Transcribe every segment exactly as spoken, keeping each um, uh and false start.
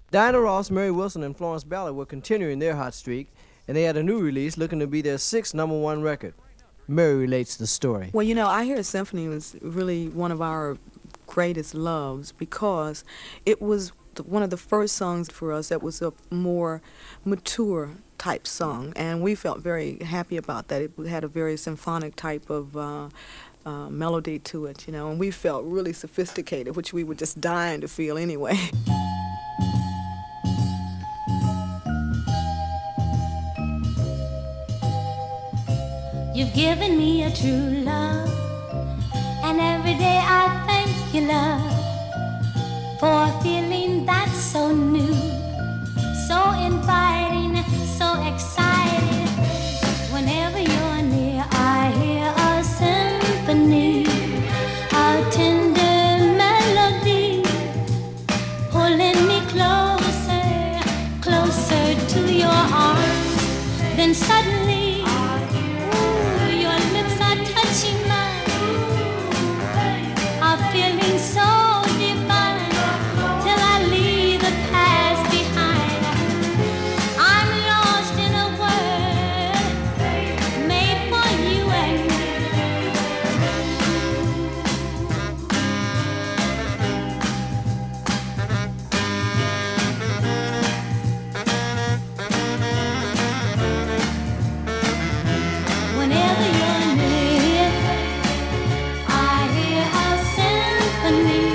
Diana Ross, Mary Wilson, and Florence Ballard were continuing their hot streak, and they had a new release looking to be their sixth number one record. Mary relates the story. Well, you know, I Hear a Symphony was really one of our greatest loves because it was the, one of the first songs for us that was a more mature type song, and we felt very happy about that. It had a very symphonic type of uh, uh, melody to it, you know, and we felt really sophisticated, which we were just dying to feel anyway. You've given me a true love, and every day I thank you, love, for a feeling that's so new, so inviting, so exciting. Whenever you're near, I hear a symphony, a tender melody, pulling me closer, closer to your arms. Then suddenly so divine till I leave the past behind. I'm lost in a world made for you and me. Whenever you're near, I hear a symphony.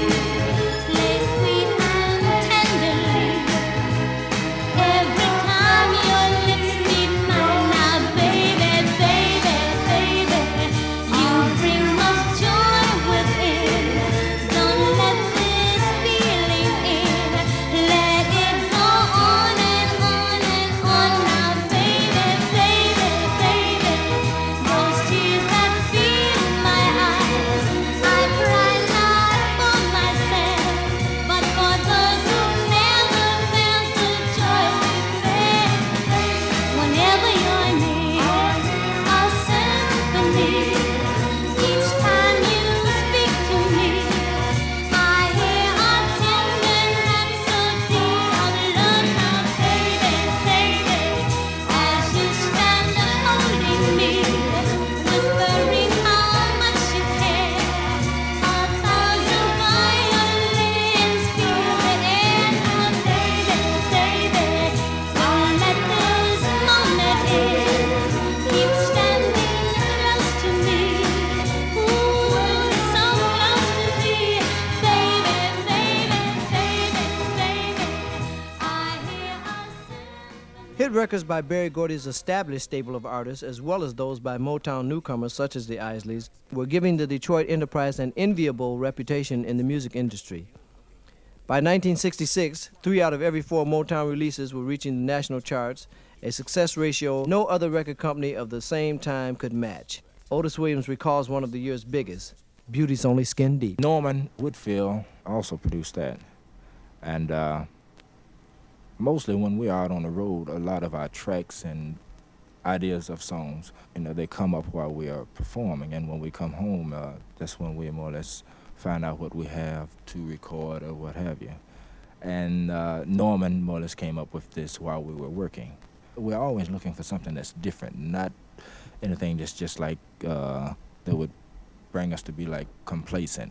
Hit records by Berry Gordy's established stable of artists, as well as those by Motown newcomers such as the Isleys, were giving the Detroit Enterprise an enviable reputation in the music industry. By nineteen sixty-six, three out of every four Motown releases were reaching the national charts, a success ratio no other record company of the same time could match. Otis Williams recalls one of the year's biggest, Beauty's Only Skin Deep. Norman Whitfield also produced that. And uh, mostly when we're out on the road, a lot of our tracks and ideas of songs, you know, they come up while we are performing. And when we come home, uh, that's when we more or less find out what we have to record or what have you. And uh, Norman more or less came up with this while we were working. We're always looking for something that's different, not anything that's just like, uh, that would bring us to be like complacent.